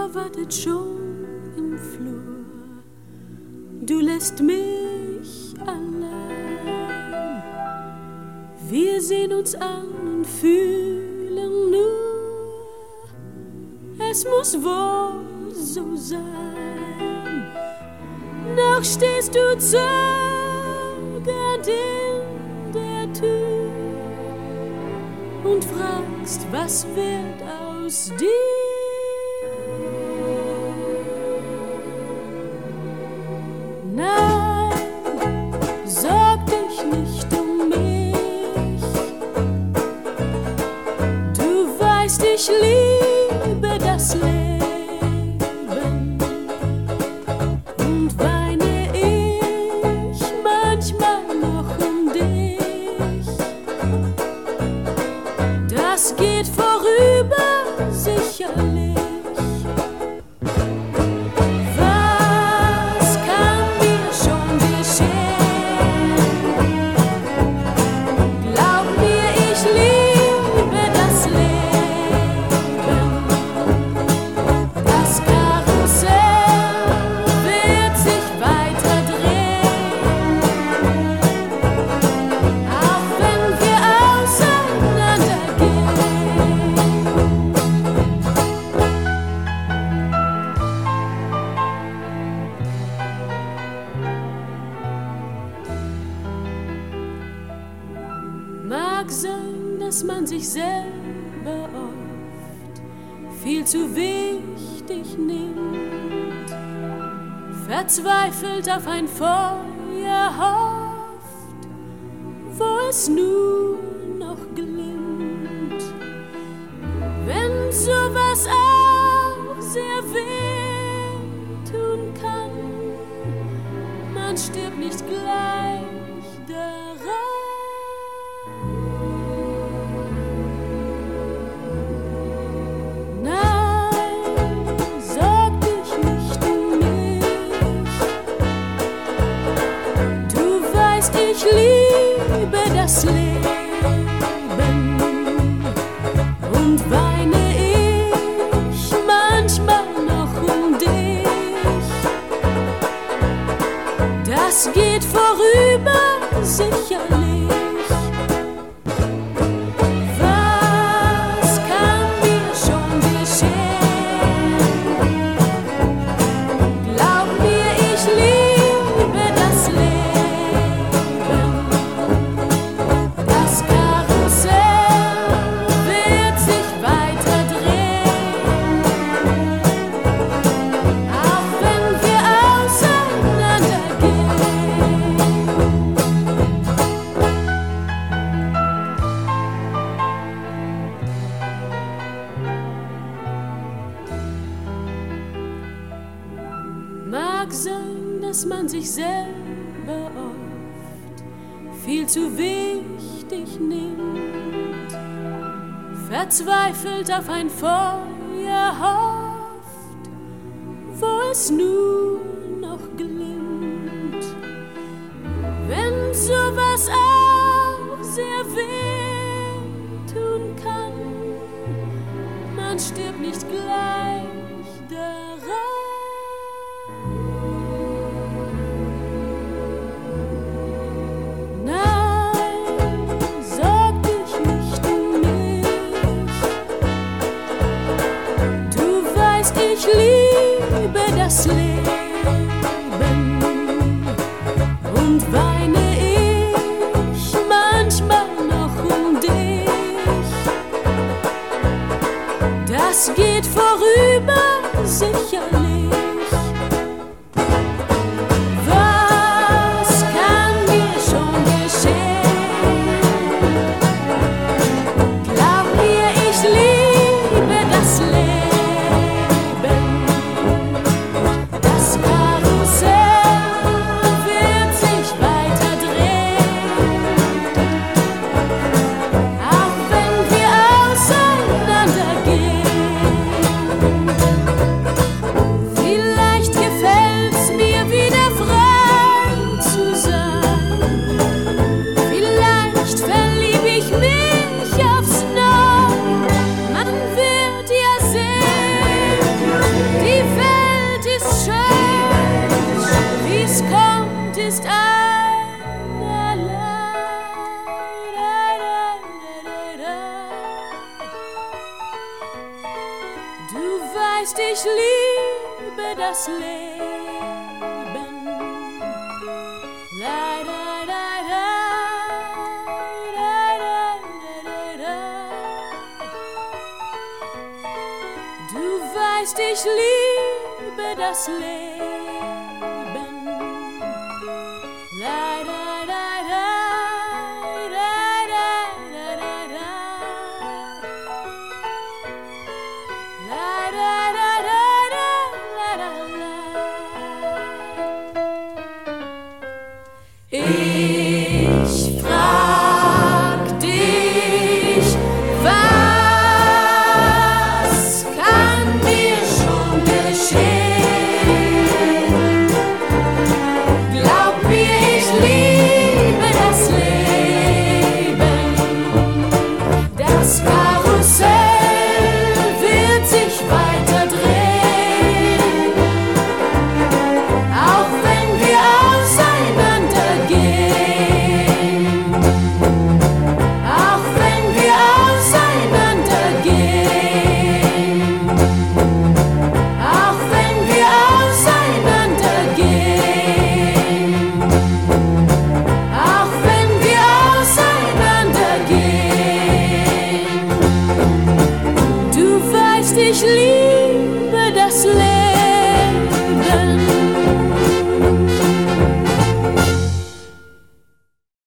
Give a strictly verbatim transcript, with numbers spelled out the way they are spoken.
wartet schon im Flur. Du lässt mich allein. Wir sehen uns an und fühlen nur, es muss wohl so sein. Doch stehst du zögernd in der Tür und fragst, was wird aus dir? Nein, sorg dich nicht um mich. Du weißt, ich liebe das Leben und weine ich manchmal noch um dich. Das geht vorüber, sicherlich. Mag sein, dass man sich selber oft viel zu wichtig nimmt, verzweifelt auf ein Feuer hofft, wo es nur noch glimmt. Wenn sowas auch sehr weh tun kann, man stirbt nicht gleich daran. Ich liebe das Leben und weine ich manchmal noch um dich. Das geht vorüber, sicherlich. Was kann mir schon geschehen? Glaub mir, ich liebe das Leben. Mag sein, dass man sich selber oft viel zu wichtig nimmt, verzweifelt auf ein Feuer hofft, wo es nur noch glimmt. Wenn sowas auch sehr weh tun kann, man stirbt nicht gleich daran. Ich liebe das Leben und weine ich manchmal noch um dich. Das geht vorüber, sicherlich. Was kann mir schon geschehen? Glaub mir, ich liebe das Leben. ist einerlei. Du weißt, ich liebe das Leben. La, la, la, la, la, la, la, la. Du weißt, ich liebe das Leben. La, la, la, la, la, la, la, la, la. La, la, la, la, la, la, la, la.